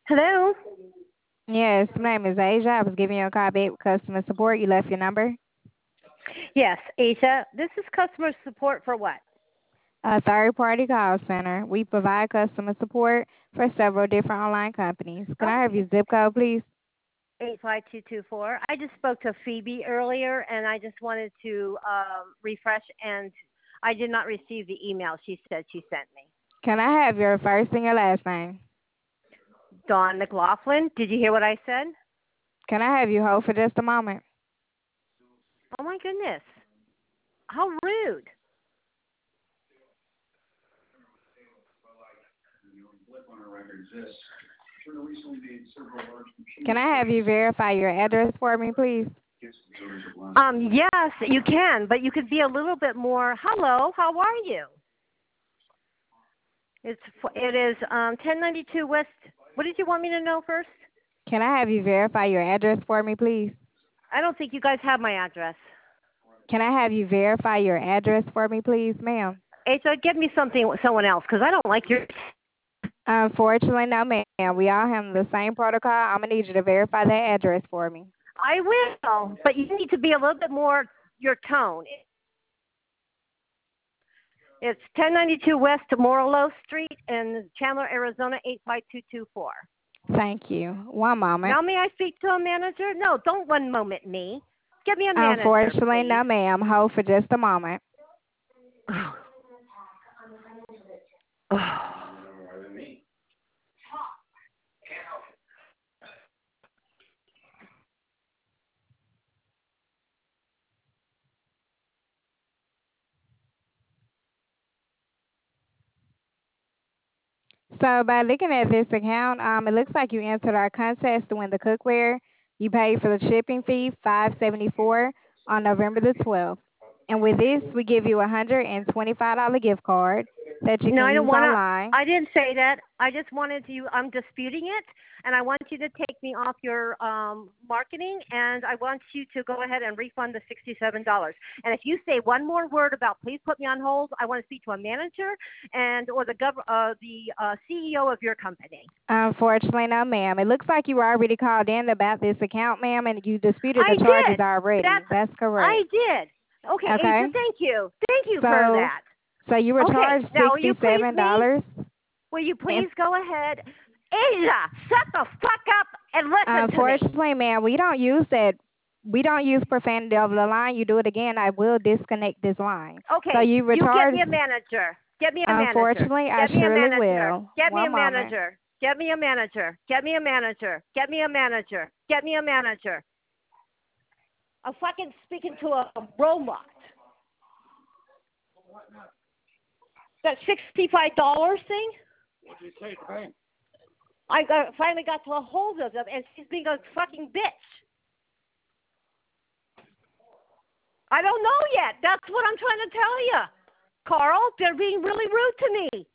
Hello? Yes, my name is Asia. I was giving you a call back with customer support. You left your number. Yes, Asia. This is customer support for what? A third-party call center. We provide customer support for several different online companies. Can I have Okay. your zip code, please? 85224. I just spoke to Phoebe earlier, and I just wanted to refresh, and I did not receive the email she said she sent me. Can I have your first and your last name? Dawn McLaughlin. Did you hear what I said? Can I have you hold for just a moment? Oh, my goodness. How rude. Can I have you verify your address for me, please? Yes, you can, but you could be a little bit more. Hello, how are you? It is 1092 West. What did you want me to know first? Can I have you verify your address for me, please? I don't think you guys have my address. Can I have you verify your address for me, please, ma'am? Asa, get me someone else, because I don't like your. Unfortunately, no, ma'am. We all have the same protocol. I'm going to need you to verify that address for me. I will, but you need to be a little bit more your tone. It's 1092 West Morello Street in Chandler, Arizona 85224. Thank you. One moment. Now, may I speak to a manager? No, don't one moment me. Get me a manager, Unfortunately, please. no, ma'am. Hold for just a moment. So by looking at this account, it looks like you entered our contest to win the cookware. You paid for the shipping fee, $574, on November the 12th. And with this, we give you a $125 gift card that you No, can I don't use want to. online. I didn't say that. I just wanted you. I'm disputing it, and I want you to take me off your marketing, and I want you to go ahead and refund the $67. And if you say one more word about please put me on hold, I want to speak to a manager and or the CEO of your company. Unfortunately, no, ma'am. It looks like you were already called in about this account, ma'am, and you disputed I the charges did. already. That's I correct. did. Okay, Okay? Asa, thank you. Thank you for So, that. so you were Okay, charged now will you please me? $67. Will you And please go ahead? Asia, shut the fuck up and listen to me. unfortunately, ma'am, we don't use that. We don't use profanity over the line. You do it again, I will disconnect this line. So Okay, you were you get me a charged. manager. Get me a manager. Unfortunately, I Get me a surely manager. will. Get me a One moment. manager. Get me a manager. Get me a manager. Get me a manager. Get me a manager. I'm fucking speaking to a robot. That $65 thing? What did you say to the bank? Finally got to a hold of them, and she's being a fucking bitch. I don't know yet. That's what I'm trying to tell you. Carl, they're being really rude to me.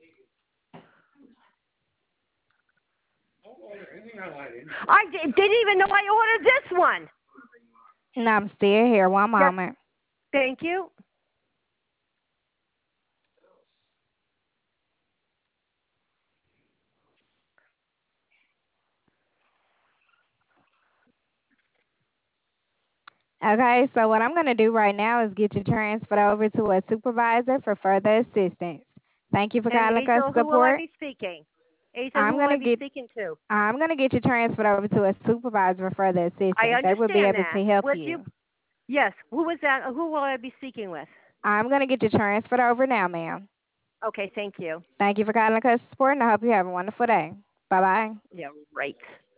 I didn't even know I ordered this one. No, I'm still here. One Yep. moment. Thank you. Okay, so what I'm going to do right now is get you transferred over to a supervisor for further assistance. Thank you for And calling us Asa, who will I support. be speaking? Asa, I'm who will going I to be get speaking to? I'm going to get you transferred over to a supervisor for further I assistance. They will be understand able that. to help Would you? you. Yes. Who is that? Who will I be speaking with? I'm going to get you transferred over now, ma'am. Okay. Thank you. Thank you for calling us support, and I hope you have a wonderful day. Bye-bye. Yeah. Right.